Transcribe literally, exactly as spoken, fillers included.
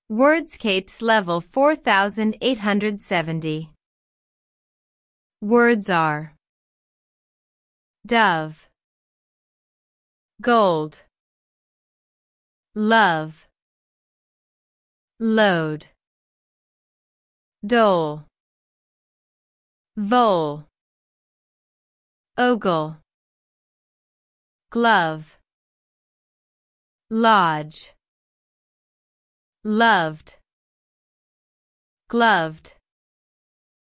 Wordscapes level four thousand eight hundred seventy. Words are dove, gold, love, load, dole, vole, ogle, glove, lodge, loved, gloved.